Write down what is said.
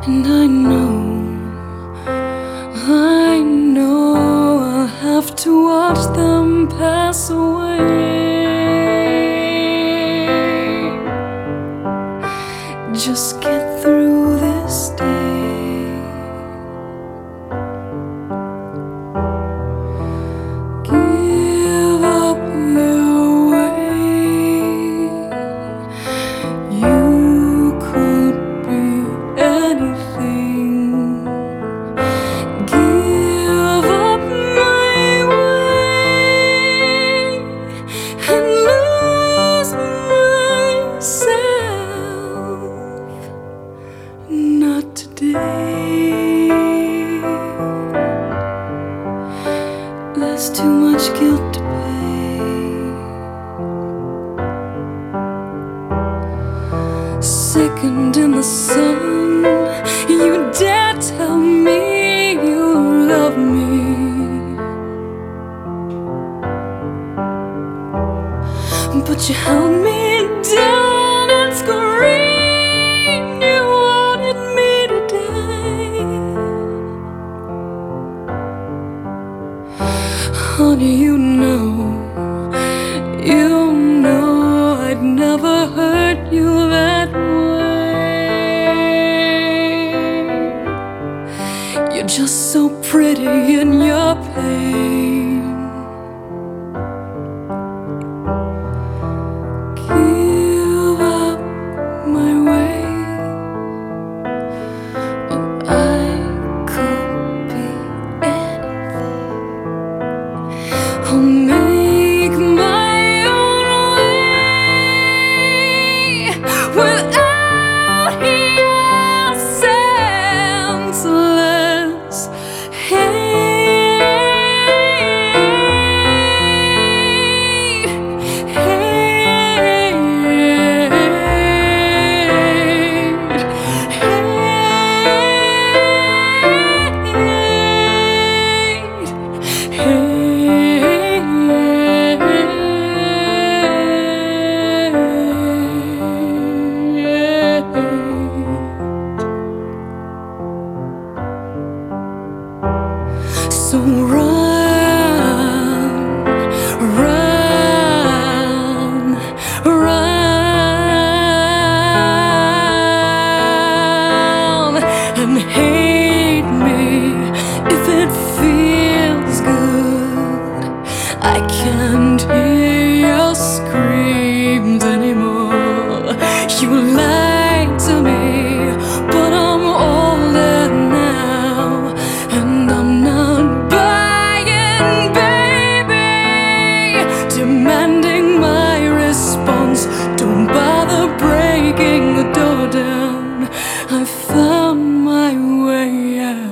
And I know I'll have to watch them pass away. Just get through this day. Give up your way. You could be anything. Give up my way and lose myself. Not today. There's too much guilt to pay. Second in the sun, you dare tell me you love me, but you held me down and screamed you wanted me to die. Honey, you know I'd never hurt you that way. You're just so pretty in your pain. Give up my way, and I could be anything. I'll make my own way without your senseless So run, run, run, and hate me if it feels good. I can't hear your screams anymore. You lied to me, but I'm older now, and I'm not demanding my response. Don't bother breaking the door down. I found my way out.